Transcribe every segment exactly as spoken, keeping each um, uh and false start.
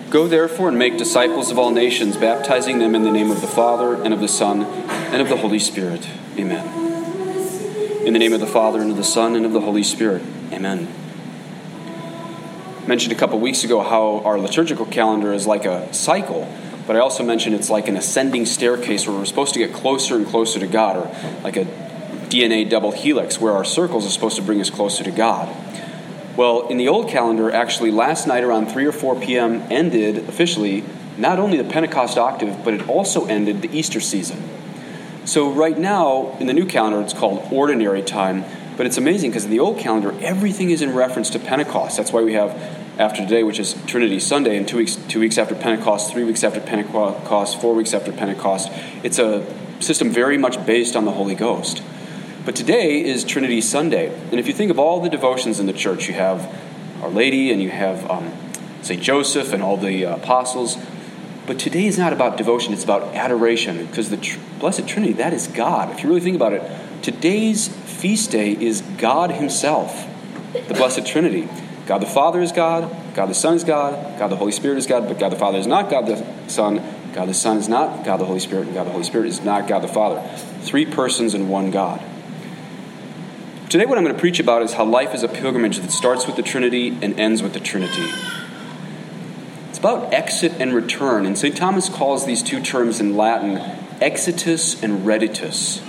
Go therefore and make disciples of all nations, baptizing them in the name of the Father, and of the Son, and of the Holy Spirit. Amen. In the name of the Father, and of the Son, and of the Holy Spirit. Amen. I mentioned a couple weeks ago how our liturgical calendar is like a cycle, but I also mentioned it's like an ascending staircase where we're supposed to get closer and closer to God, or like a D N A double helix where our circles are supposed to bring us closer to God. Well, in the old calendar, actually last night around three or four p.m. ended officially not only the Pentecost octave, but it also ended the Easter season. So right now, in the new calendar, it's called ordinary time, but it's amazing because in the old calendar, everything is in reference to Pentecost. That's why we have after today, which is Trinity Sunday, and two weeks two weeks after Pentecost, three weeks after Pentecost, four weeks after Pentecost. It's a system very much based on the Holy Ghost. But today is Trinity Sunday. And if you think of all the devotions in the church, you have Our Lady and you have um, Saint Joseph and all the uh, apostles. But today is not about devotion, it's about adoration. Because the tr- Blessed Trinity, that is God. If you really think about it, today's feast day is God himself, the Blessed Trinity. God the Father is God, God the Son is God, God the Holy Spirit is God, but God the Father is not God the Son, God the Son is not God the Holy Spirit, and God the Holy Spirit is not God the Father. Three persons in one God. Today what I'm going to preach about is how life is a pilgrimage that starts with the Trinity and ends with the Trinity. It's about exit and return, and Saint Thomas calls these two terms in Latin exitus and reditus.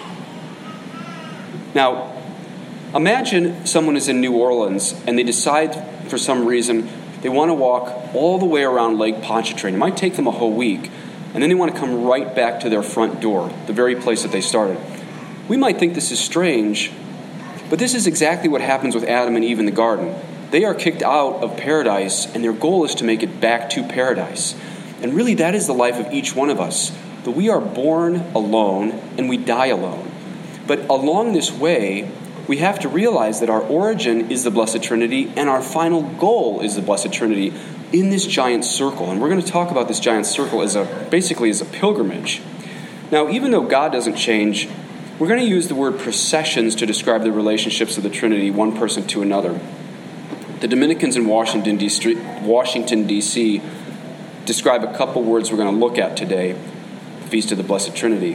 Now, imagine someone is in New Orleans and they decide for some reason they want to walk all the way around Lake Pontchartrain. It might take them a whole week, and then they want to come right back to their front door, the very place that they started. We might think this is strange, but this is exactly what happens with Adam and Eve in the garden. They are kicked out of paradise, and their goal is to make it back to paradise. And really, that is the life of each one of us. That we are born alone, and we die alone. But along this way, we have to realize that our origin is the Blessed Trinity, and our final goal is the Blessed Trinity in this giant circle. And we're going to talk about this giant circle as a basically as a pilgrimage. Now, even though God doesn't change, we're going to use the word processions to describe the relationships of the Trinity, one person to another. The Dominicans in Washington, D C, Washington, D C describe a couple words we're going to look at today, the Feast of the Blessed Trinity.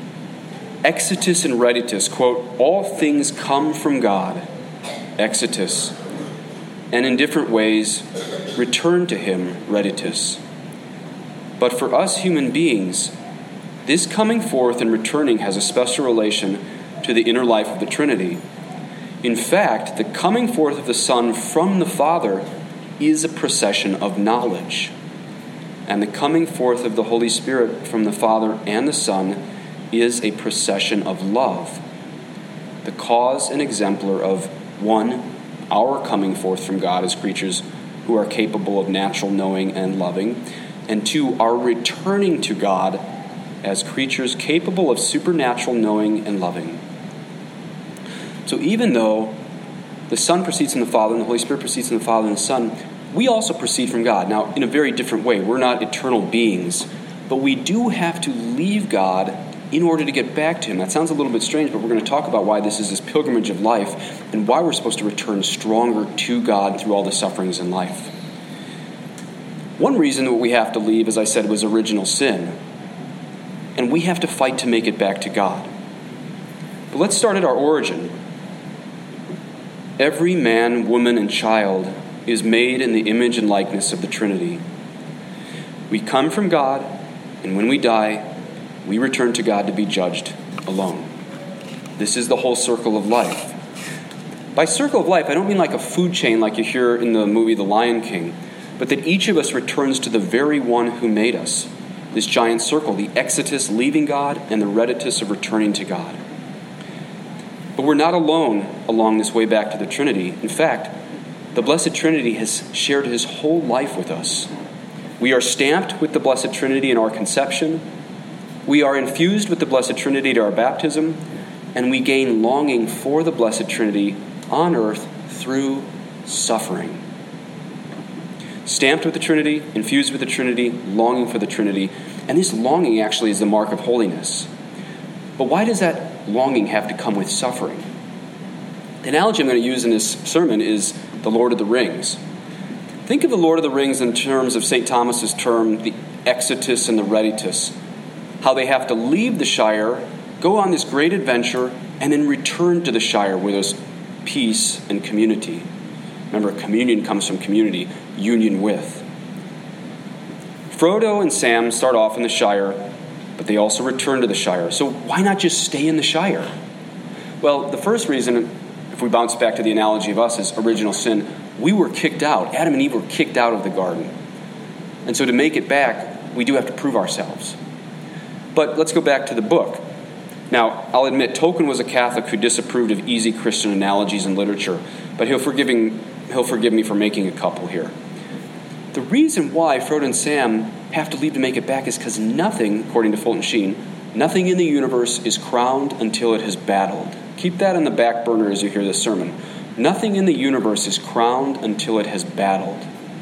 Exitus and reditus, quote, all things come from God, exitus, and in different ways return to him, reditus. But for us human beings, this coming forth and returning has a special relation to the inner life of the Trinity. In fact, the coming forth of the Son from the Father is a procession of knowledge. And the coming forth of the Holy Spirit from the Father and the Son is a procession of love. The cause and exemplar of, one, our coming forth from God as creatures who are capable of natural knowing and loving, and two, our returning to God as creatures capable of supernatural knowing and loving. So even though the Son proceeds from the Father and the Holy Spirit proceeds from the Father and the Son, we also proceed from God. Now, in a very different way. We're not eternal beings, but we do have to leave God in order to get back to him. That sounds a little bit strange, but we're going to talk about why this is this pilgrimage of life and why we're supposed to return stronger to God through all the sufferings in life. One reason that we have to leave, as I said, was original sin. And we have to fight to make it back to God. But let's start at our origin. Every man, woman, and child is made in the image and likeness of the Trinity. We come from God, and when we die, we return to God to be judged alone. This is the whole circle of life. By circle of life, I don't mean like a food chain like you hear in the movie The Lion King, but that each of us returns to the very one who made us. This giant circle, the exitus, leaving God, and the reditus of returning to God. But we're not alone along this way back to the Trinity. In fact, the Blessed Trinity has shared his whole life with us. We are stamped with the Blessed Trinity in our conception. We are infused with the Blessed Trinity to our baptism. And we gain longing for the Blessed Trinity on earth through suffering. Stamped with the Trinity, infused with the Trinity, longing for the Trinity. And this longing actually is the mark of holiness. But why does that longing have to come with suffering? The analogy I'm going to use in this sermon is the Lord of the Rings. Think of the Lord of the Rings in terms of Saint Thomas's term, the exitus and the reditus. How they have to leave the Shire, go on this great adventure, and then return to the Shire where there's peace and community. Remember, communion comes from community, union with. Frodo and Sam start off in the Shire, but they also return to the Shire. So why not just stay in the Shire? Well, the first reason, if we bounce back to the analogy of us, is original sin. We were kicked out. Adam and Eve were kicked out of the garden. And so to make it back, we do have to prove ourselves. But let's go back to the book. Now, I'll admit, Tolkien was a Catholic who disapproved of easy Christian analogies in literature, but he'll, forgiving, he'll forgive me for making a couple here. The reason why Frodo and Sam have to leave to make it back is because nothing, according to Fulton Sheen, nothing in the universe is crowned until it has battled. Keep that on the back burner as you hear this sermon. Nothing in the universe is crowned until it has battled.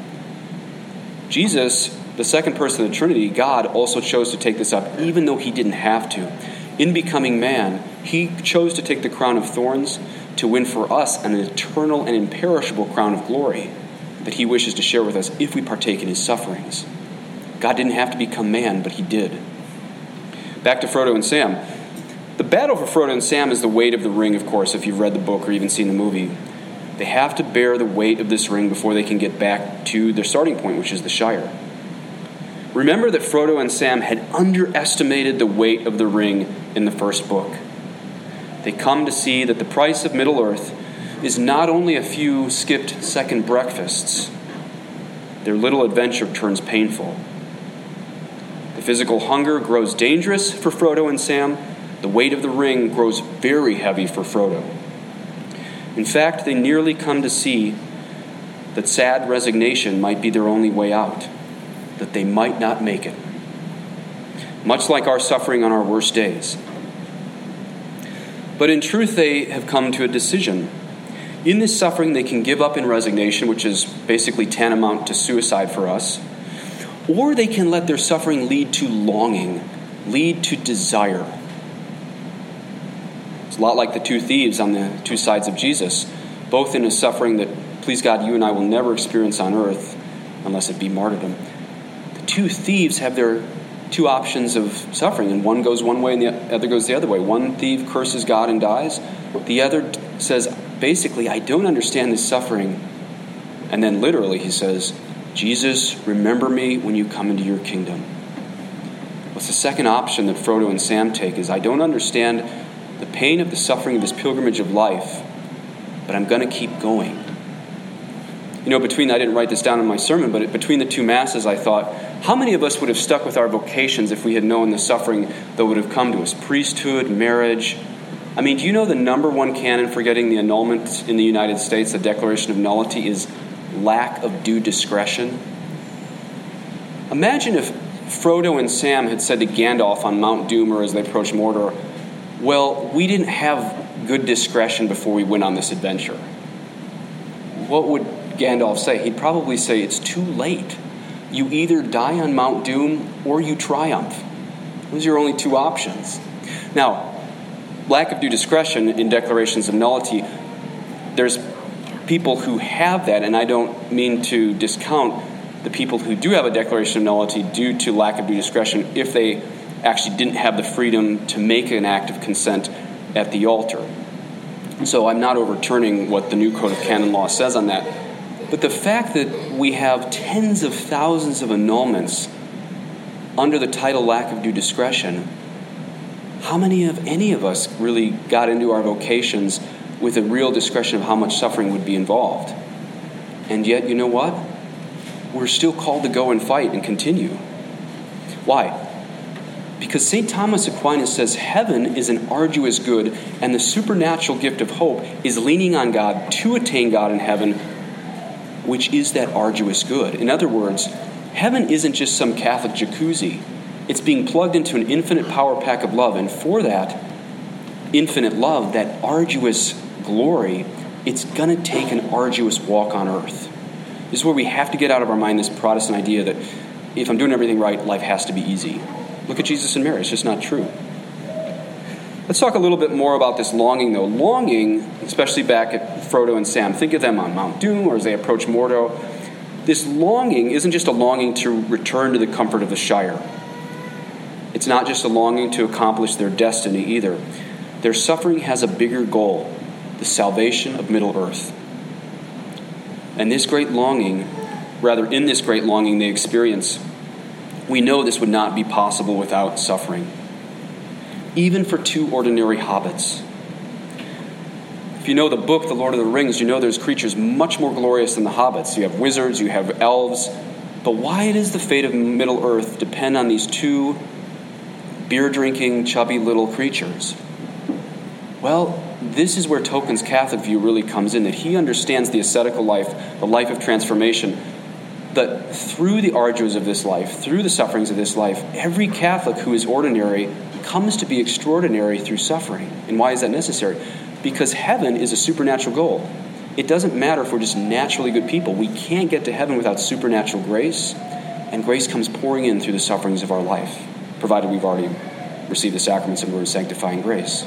Jesus, the second person of the Trinity, God, also chose to take this up, even though he didn't have to. In becoming man, he chose to take the crown of thorns to win for us an eternal and imperishable crown of glory that he wishes to share with us if we partake in his sufferings. God didn't have to become man, but he did. Back to Frodo and Sam. The battle for Frodo and Sam is the weight of the ring, of course, if you've read the book or even seen the movie. They have to bear the weight of this ring before they can get back to their starting point, which is the Shire. Remember that Frodo and Sam had underestimated the weight of the ring in the first book. They come to see that the price of Middle-earth is not only a few skipped second breakfasts. Their little adventure turns painful. The physical hunger grows dangerous for Frodo and Sam. The weight of the ring grows very heavy for Frodo. In fact, they nearly come to see that sad resignation might be their only way out, that they might not make it. Much like our suffering on our worst days. But in truth, they have come to a decision. In this suffering, they can give up in resignation, which is basically tantamount to suicide for us, or they can let their suffering lead to longing, lead to desire. It's a lot like the two thieves on the two sides of Jesus, both in a suffering that, please God, you and I will never experience on earth unless it be martyrdom. The two thieves have their two options of suffering, and one goes one way and the other goes the other way. One thief curses God and dies. The other says, basically, I don't understand this suffering. And then literally he says, Jesus, remember me when you come into your kingdom. What's the second option that Frodo and Sam take is, I don't understand the pain of the suffering of this pilgrimage of life, but I'm going to keep going. You know, between, I didn't write this down in my sermon, but between the two masses, I thought, how many of us would have stuck with our vocations if we had known the suffering that would have come to us? Priesthood, marriage. I mean, do you know the number one canon for getting the annulment in the United States, the Declaration of Nullity, is lack of due discretion? Imagine if Frodo and Sam had said to Gandalf on Mount Doom or as they approached Mordor, well, we didn't have good discretion before we went on this adventure. What would Gandalf say? He'd probably say, it's too late. You either die on Mount Doom or you triumph. Those are your only two options. Now, lack of due discretion in declarations of nullity, there's people who have that, and I don't mean to discount the people who do have a declaration of nullity due to lack of due discretion if they actually didn't have the freedom to make an act of consent at the altar. So I'm not overturning what the new Code of Canon Law says on that. But the fact that we have tens of thousands of annulments under the title lack of due discretion, how many of any of us really got into our vocations with a real discretion of how much suffering would be involved? And yet, you know what? We're still called to go and fight and continue. Why? Because Saint Thomas Aquinas says heaven is an arduous good, and the supernatural gift of hope is leaning on God to attain God in heaven, which is that arduous good. In other words, heaven isn't just some Catholic jacuzzi. It's being plugged into an infinite power pack of love, and for that infinite love, that arduous glory, it's going to take an arduous walk on earth. This is where we have to get out of our mind this Protestant idea that if I'm doing everything right, life has to be easy. Look at Jesus and Mary. It's just not true. Let's talk a little bit more about this longing, though. Longing, especially back at Frodo and Sam. Think of them on Mount Doom or as they approach Mordor. this longing isn't just a longing to return to the comfort of the Shire. It's not just a longing to accomplish their destiny either. Their suffering has a bigger goal, the salvation of Middle-earth. And this great longing, rather in this great longing they experience, we know this would not be possible without suffering. Even for two ordinary hobbits. If you know the book, The Lord of the Rings, you know there's creatures much more glorious than the hobbits. You have wizards, you have elves. But why does the fate of Middle-earth depend on these two beer-drinking, chubby little creatures? Well, this is where Tolkien's Catholic view really comes in, that he understands the ascetical life, the life of transformation, that through the arduous of this life, through the sufferings of this life, every Catholic who is ordinary comes to be extraordinary through suffering. And why is that necessary? Because heaven is a supernatural goal. It doesn't matter if we're just naturally good people. We can't get to heaven without supernatural grace, and grace comes pouring in through the sufferings of our life, provided we've already received the sacraments and we're in sanctifying grace.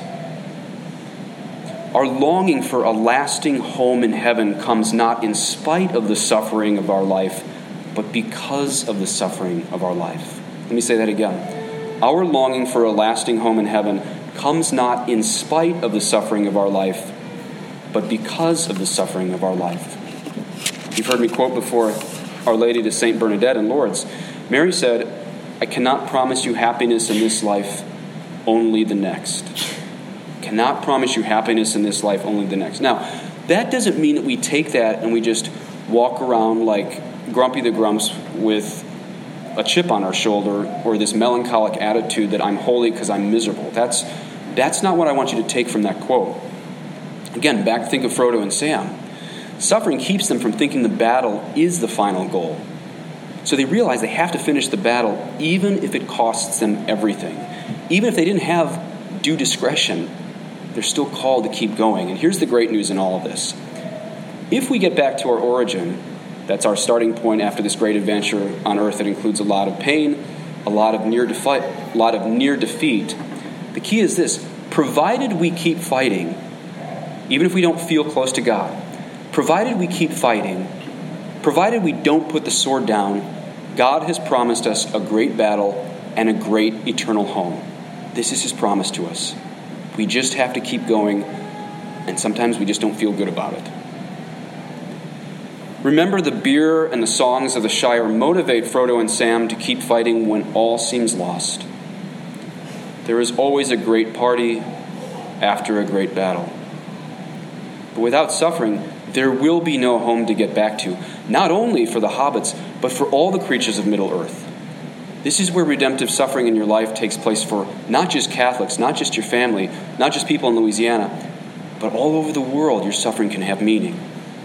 Our longing for a lasting home in heaven comes not in spite of the suffering of our life, but because of the suffering of our life. Let me say that again. Our longing for a lasting home in heaven comes not in spite of the suffering of our life, but because of the suffering of our life. You've heard me quote before Our Lady to Saint Bernadette in Lourdes. Mary said, "I cannot promise you happiness in this life, only the next." Cannot promise you happiness in this life, only the next. Now, that doesn't mean that we take that and we just walk around like Grumpy the Grumps with a chip on our shoulder, or this melancholic attitude that I'm holy because I'm miserable. That's that's not what I want you to take from that quote. Again, back think of Frodo and Sam. Suffering keeps them from thinking the battle is the final goal. So they realize they have to finish the battle even if it costs them everything. Even if they didn't have due discretion, they're still called to keep going. And here's the great news in all of this. If we get back to our origin, that's our starting point after this great adventure on earth that includes a lot of pain, a lot of near defeat, a lot of near defeat. The key is this: provided we keep fighting, even if we don't feel close to God, provided we keep fighting, provided we don't put the sword down, God has promised us a great battle and a great eternal home. This is his promise to us. We just have to keep going, and sometimes we just don't feel good about it. Remember, the beer and the songs of the Shire motivate Frodo and Sam to keep fighting when all seems lost. There is always a great party after a great battle. But without suffering, there will be no home to get back to, not only for the hobbits, but for all the creatures of Middle-earth. This is where redemptive suffering in your life takes place for not just Catholics, not just your family, not just people in Louisiana, but all over the world your suffering can have meaning.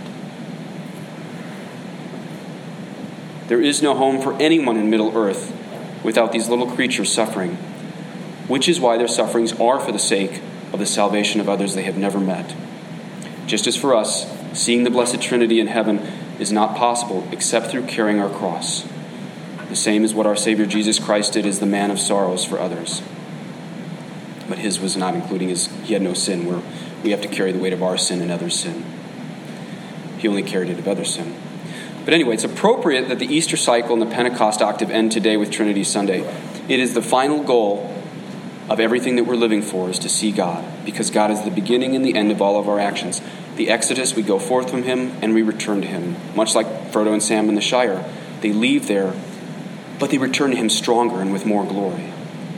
There is no home for anyone in Middle-earth without these little creatures suffering, which is why their sufferings are for the sake of the salvation of others they have never met. Just as for us, seeing the Blessed Trinity in heaven is not possible except through carrying our cross. The same is what our Savior Jesus Christ did as the man of sorrows for others. But his was not including his, he had no sin, where we have to carry the weight of our sin and others' sin. He only carried it of others' sin. But anyway, it's appropriate that the Easter cycle and the Pentecost octave end today with Trinity Sunday. It is the final goal of everything that we're living for, is to see God, because God is the beginning and the end of all of our actions. The Exodus, we go forth from him and we return to him. Much like Frodo and Sam in the Shire. They leave there, but they return to him stronger and with more glory.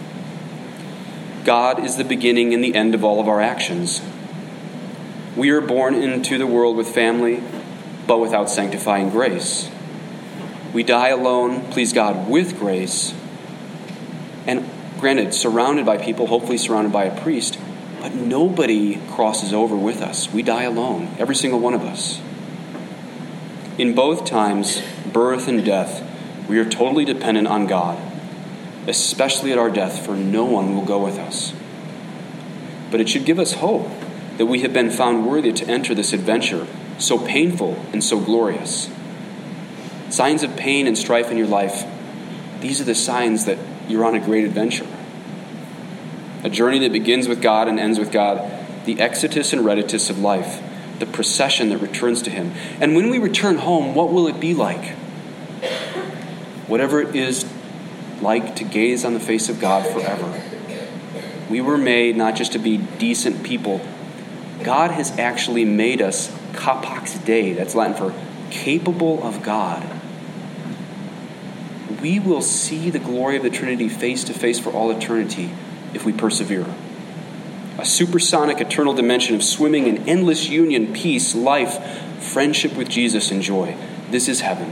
God is the beginning and the end of all of our actions. We are born into the world with family, but without sanctifying grace. We die alone, please God, with grace, and granted, surrounded by people, hopefully surrounded by a priest, but nobody crosses over with us. We die alone, every single one of us. In both times, birth and death, we are totally dependent on God, especially at our death, for no one will go with us. But it should give us hope that we have been found worthy to enter this adventure, so painful and so glorious. Signs of pain and strife in your life, these are the signs that you're on a great adventure. A journey that begins with God and ends with God, the exitus and reditus of life, the procession that returns to him. And when we return home, what will it be like? whatever it is like to gaze on the face of God forever. We were made not just to be decent people. God has actually made us capax Dei, that's Latin for capable of God. We will see the glory of the Trinity face to face for all eternity if we persevere. A supersonic eternal dimension of swimming in endless union, peace, life, friendship with Jesus, and joy. This is heaven.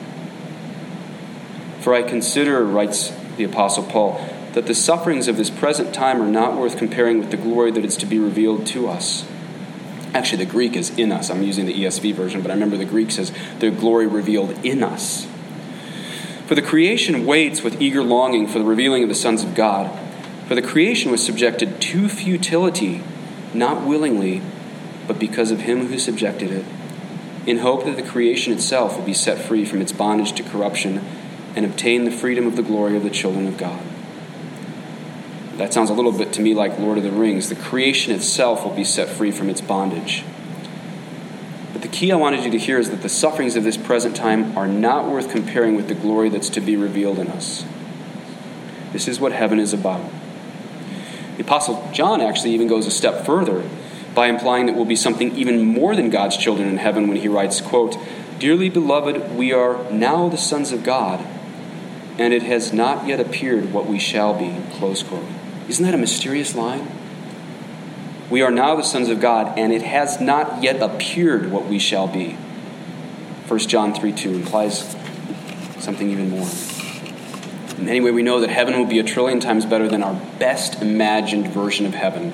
For I consider, writes the Apostle Paul, that the sufferings of this present time are not worth comparing with the glory that is to be revealed to us. Actually, the Greek is in us. I'm using the E S V version, but I remember the Greek says, the glory revealed in us. For the creation waits with eager longing for the revealing of the sons of God. For the creation was subjected to futility, not willingly, but because of him who subjected it, in hope that the creation itself will be set free from its bondage to corruption and obtain the freedom of the glory of the children of God. That sounds a little bit to me like Lord of the Rings. The creation itself will be set free from its bondage. But the key I wanted you to hear is that the sufferings of this present time are not worth comparing with the glory that's to be revealed in us. This is what heaven is about. The Apostle John actually even goes a step further by implying that we'll be something even more than God's children in heaven when he writes, quote, "Dearly beloved, we are now the sons of God, and it has not yet appeared what we shall be," close quote. Isn't that a mysterious line? We are now the sons of God, and it has not yet appeared what we shall be. First John three two implies something even more. And anyway, we know that heaven will be a trillion times better than our best imagined version of heaven.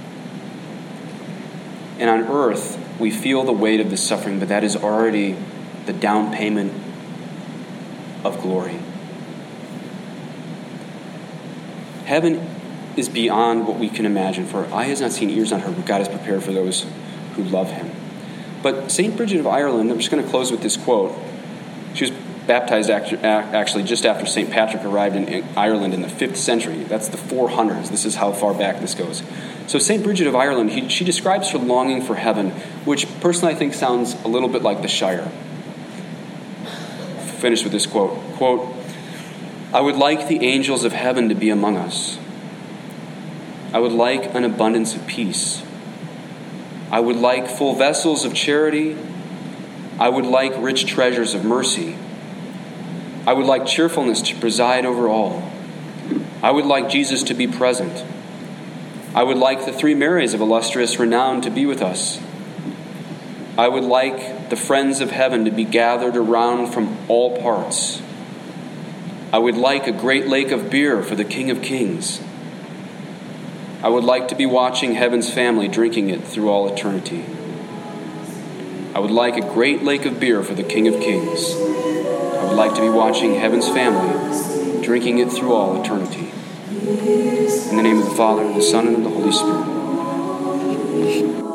And on earth, we feel the weight of the suffering, but that is already the down payment of glory. Heaven is beyond what we can imagine, for eye has not seen, ears not heard, what God has prepared for those who love him. But Saint Bridget of Ireland, I'm just going to close with this quote. She was baptized actually just after Saint Patrick arrived in Ireland in the fifth century. That's the four hundreds. This is how far back this goes. So Saint Bridget of Ireland, he, she describes her longing for heaven, which personally I think sounds a little bit like the Shire. Finish with this quote. Quote, "I would like the angels of heaven to be among us. I would like an abundance of peace. I would like full vessels of charity. I would like rich treasures of mercy. I would like cheerfulness to preside over all. I would like Jesus to be present. I would like the three Marys of illustrious renown to be with us. I would like the friends of heaven to be gathered around from all parts. I would like a great lake of beer for the King of Kings. I would like to be watching heaven's family drinking it through all eternity. I would like a great lake of beer for the King of Kings. I would like to be watching heaven's family drinking it through all eternity. In the name of the Father, and the Son, and of the Holy Spirit.